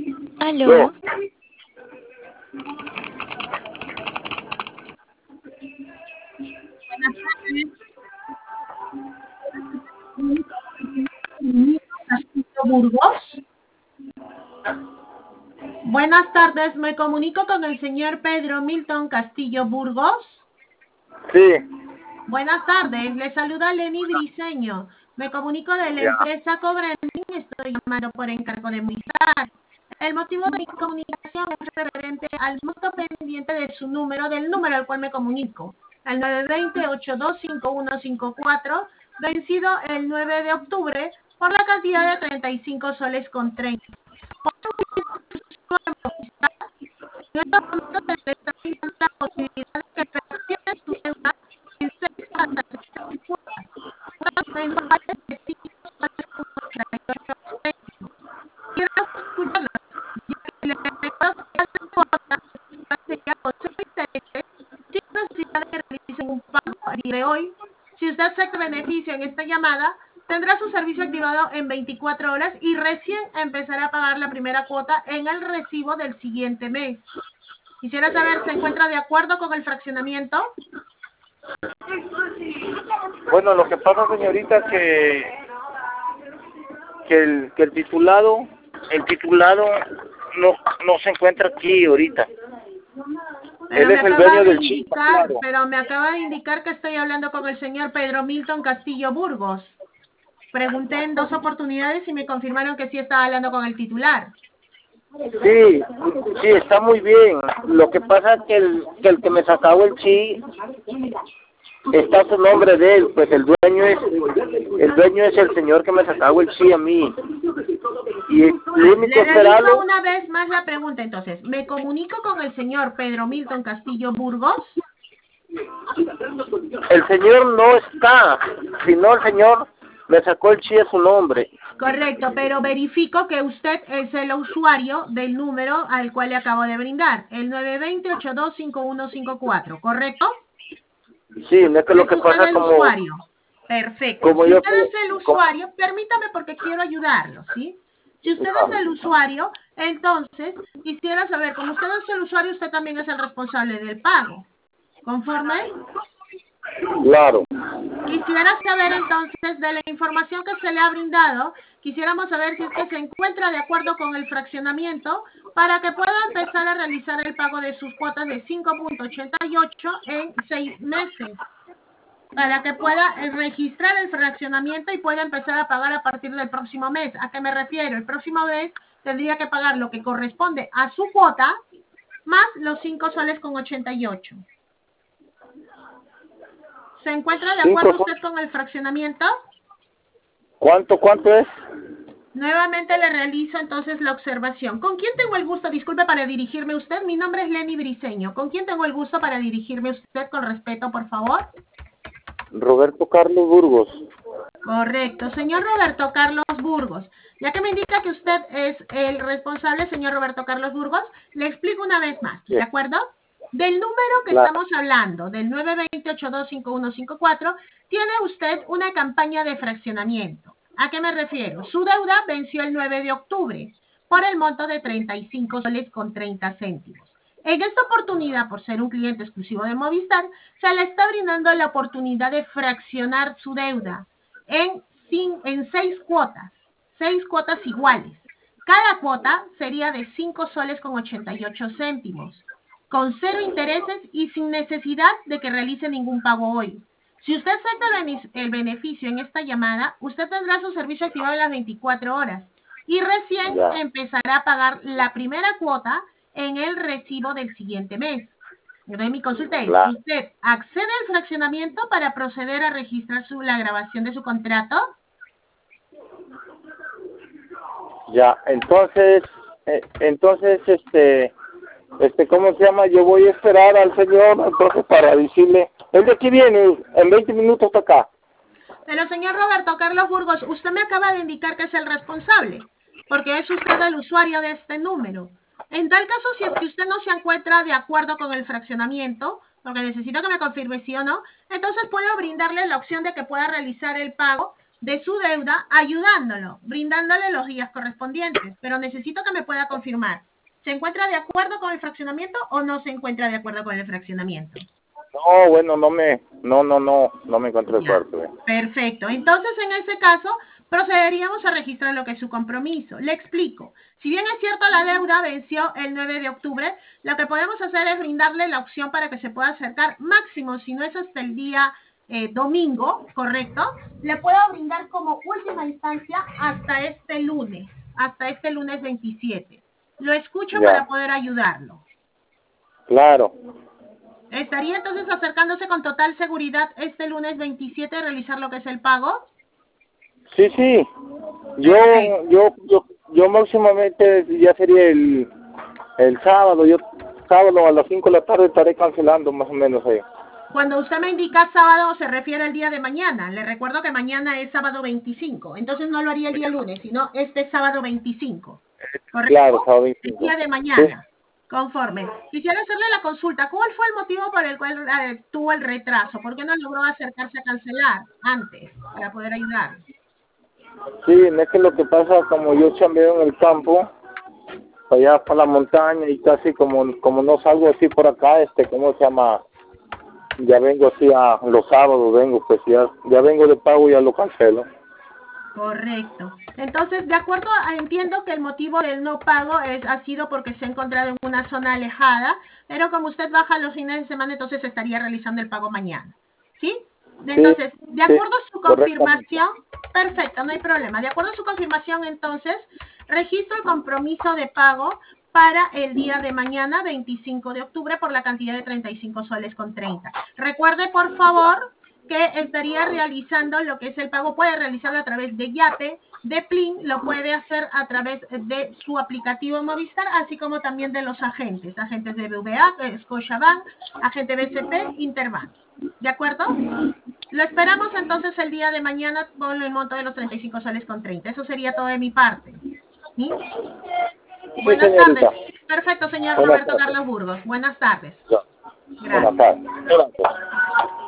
Aló. Buenas tardes. Castillo Burgos. Buenas tardes, me comunico con el señor Pedro Milton Castillo Burgos. Sí, Buenas tardes, le saluda Lenny Briceño. Me comunico de la ya. empresa Cobrending, estoy llamando por encargo de Movistar. El motivo de mi comunicación es referente al monto pendiente de su número, del número al cual me comunico, al 920-825154, vencido el 9 de octubre por la cantidad de 35 soles con 30. En estos momentos se le está brindando la posibilidad de que fraccione su deuda en 6 cuotas mensuales de 5 soles con 88 céntimos. Quiero escucharlo, ya que le recuerdo que esta cuota sería con 6 intereses sin necesidad de que realicen un pago. A día de hoy, si usted acepta beneficio en esta llamada, tendrá su servicio activado en 24 horas y recién empezará a pagar la primera cuota en el recibo del siguiente mes. Quisiera saber, ¿se encuentra de acuerdo con el fraccionamiento? Bueno, lo que pasa, señorita, que el titulado no se encuentra aquí ahorita. Él es el dueño del chip. Pero me acaba de indicar que estoy hablando con el señor Pedro Milton Castillo Burgos. Pregunté en 2 oportunidades y me confirmaron que sí estaba hablando con el titular. Sí, sí, está muy bien. Lo que pasa es que el que me sacaba el chi está su nombre de él, pues el dueño es el señor que me sacaba el chi a mí. Y el único Le realizo esperado, una vez más la pregunta, entonces. ¿Me comunico con el señor Pedro Milton Castillo Burgos? el señor no está, sino el señor me sacó el chi a su nombre. Correcto, pero verifico que usted es el usuario del número al cual le acabo de brindar, el 920-825154, ¿correcto? Sí, no es que lo que ¿Es usted pasa el como usuario? Perfecto. como Si yo usted es el usuario, permítame porque quiero ayudarlo, ¿sí? Si usted es el usuario, entonces quisiera saber, como usted es el usuario, usted también es el responsable del pago. ¿Conforme? claro. Quisiera saber entonces de la información que se le ha brindado, quisiéramos saber si es que se encuentra de acuerdo con el fraccionamiento para que pueda empezar a realizar el pago de sus cuotas de 5.88 en 6 meses, para que pueda registrar el fraccionamiento y pueda empezar a pagar a partir del próximo mes. ¿A qué me refiero? El próximo mes tendría que pagar lo que corresponde a su cuota más los 5 soles con 88. ¿Se encuentra de acuerdo usted con el fraccionamiento? ¿Cuánto es? Nuevamente le realizo entonces la observación. ¿Con quién tengo el gusto? Disculpe para dirigirme a usted. Mi nombre es Lenny Briceño. ¿Con quién tengo el gusto para dirigirme a usted con respeto, por favor? Roberto Carlos Burgos. Correcto. Señor Roberto Carlos Burgos, ya que me indica que usted es el responsable, señor Roberto Carlos Burgos, le explico una vez más, ¿de acuerdo? Del número que estamos hablando, del 920-825154, tiene usted una campaña de fraccionamiento. ¿A qué me refiero? Su deuda venció el 9 de octubre por el monto de 35 soles con 30 céntimos. En esta oportunidad, por ser un cliente exclusivo de Movistar, se le está brindando la oportunidad de fraccionar su deuda en 6 cuotas iguales. Cada cuota sería de 5 soles con 88 céntimos, con 0 intereses y sin necesidad de que realice ningún pago hoy. Si usted acepta el beneficio en esta llamada, usted tendrá su servicio activado en las 24 horas y recién empezará a pagar la primera cuota en el recibo del siguiente mes. Entonces mi consulta es, ¿usted accede al fraccionamiento para proceder a registrar la grabación de su contrato? Ya, entonces, ¿cómo se llama? Yo voy a esperar al señor, entonces, para decirle, él de aquí viene, en 20 minutos está acá. Pero señor Roberto Carlos Burgos, usted me acaba de indicar que es el responsable, porque es usted el usuario de este número. En tal caso, si es que usted no se encuentra de acuerdo con el fraccionamiento, porque necesito que me confirme sí o no, entonces puedo brindarle la opción de que pueda realizar el pago de su deuda ayudándolo, brindándole los días correspondientes, pero necesito que me pueda confirmar, ¿se encuentra de acuerdo con el fraccionamiento o no se encuentra de acuerdo con el fraccionamiento? No, bueno, no me encuentro de acuerdo. Perfecto. Entonces, en ese caso, procederíamos a registrar lo que es su compromiso. Le explico. Si bien es cierto la deuda venció el 9 de octubre, lo que podemos hacer es brindarle la opción para que se pueda acercar máximo, si no es hasta el día domingo, ¿correcto? Le puedo brindar como última instancia hasta este lunes 27. Lo escucho para poder ayudarlo. Claro. ¿Estaría entonces acercándose con total seguridad este lunes 27 a realizar lo que es el pago? Sí, sí. Yo máximamente ya sería el sábado. Yo sábado a las 5 de la tarde estaré cancelando más o menos ahí. Cuando usted me indica sábado, se refiere al día de mañana. Le recuerdo que mañana es sábado 25. Entonces no lo haría el día lunes, sino este sábado 25. ¿Correcto? Claro, sábado 25. El día de mañana. Sí. Conforme. Quisiera hacerle la consulta. ¿Cuál fue el motivo por el cual tuvo el retraso? ¿Por qué no logró acercarse a cancelar antes para poder ayudar? Sí, es que lo que pasa, como yo chambeo en el campo, allá por la montaña y casi como no salgo así por acá, ¿cómo se llama? Ya vengo así a los sábados, pues ya vengo de pago y ya lo cancelo. Correcto. Entonces, de acuerdo, entiendo que el motivo del no pago ha sido porque se ha encontrado en una zona alejada, pero como usted baja los fines de semana, entonces estaría realizando el pago mañana. ¿Sí? Entonces, de acuerdo a su confirmación, perfecto, no hay problema. De acuerdo a su confirmación, entonces, registro el compromiso de pago para el día de mañana, 25 de octubre, por la cantidad de 35 soles con 30. Recuerde, por favor, que estaría realizando lo que es el pago, puede realizarlo a través de Yape, de Plin, lo puede hacer a través de su aplicativo Movistar, así como también de los agentes de BBVA, Scotiabank, agente BCP, Interbank. ¿De acuerdo? Lo esperamos entonces el día de mañana con el monto de los 35 soles con 30. Eso sería todo de mi parte. ¿Sí? Buenas tardes. Perfecto, señor Roberto Carlos Burgos. Buenas tardes. Gracias.